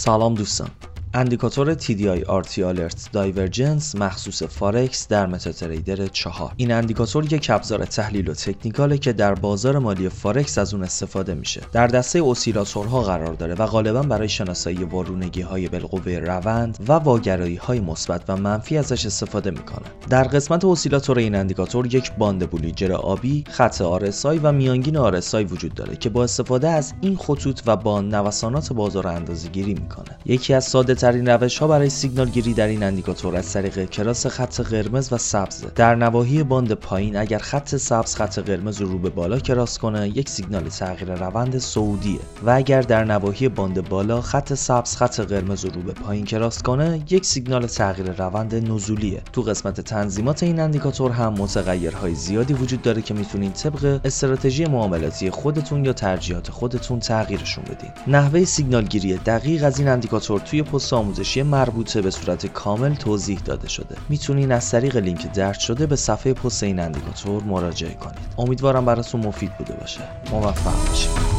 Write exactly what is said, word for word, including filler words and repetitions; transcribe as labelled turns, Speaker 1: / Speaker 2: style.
Speaker 1: سلام دوستان. اندیکاتور تی دی آی آر تی Alert Divergence مخصوص فارکس در متاتریدر چهار. این اندیکاتور یک ابزار تحلیل و تکنیکاله که در بازار مالی فارکس از اون استفاده میشه. در دسته اسیلاتورها قرار داره و غالبا برای شناسایی وارونگی‌های بالقوه روند و واگرایی‌های مثبت و منفی ازش استفاده میکنه. در قسمت اسیلاتور این اندیکاتور یک باند بولیجر آبی، خط آر اس آی و میانگین آر اس آی وجود داره که با استفاده از این خطوط و باند نوسانات بازار اندازه‌گیری میکنه. یکی از ساده ترین روش ها برای سیگنال گیری در این اندیکاتور از طریق کراس خط قرمز و سبز. در نواحی باند پایین اگر خط سبز خط قرمز رو رو به بالا کراس کنه یک سیگنال تغییر روند صعودیه و اگر در نواحی باند بالا خط سبز خط قرمز رو رو به پایین کراس کنه یک سیگنال تغییر روند نزولیه. تو قسمت تنظیمات این اندیکاتور هم متغیرهای زیادی وجود داره که میتونین طبق استراتژی معاملاتی خودتون یا ترجیحات خودتون تغییرشون بدین. نحوه سیگنال گیری دقیق از این اندیکاتور توی پست آموزشی مربوطه به صورت کامل توضیح داده شده. میتونین از طریق لینک درج شده به صفحه پست این اندیکاتور مراجعه کنید. امیدوارم براتون مفید بوده باشه. موفق باشید.